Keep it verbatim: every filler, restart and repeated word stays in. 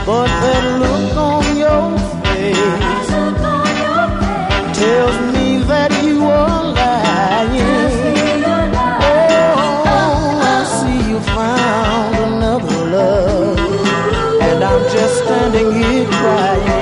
but that look on your face tells me that you are lying. Oh, I see you found another love, and I'm just standing here crying.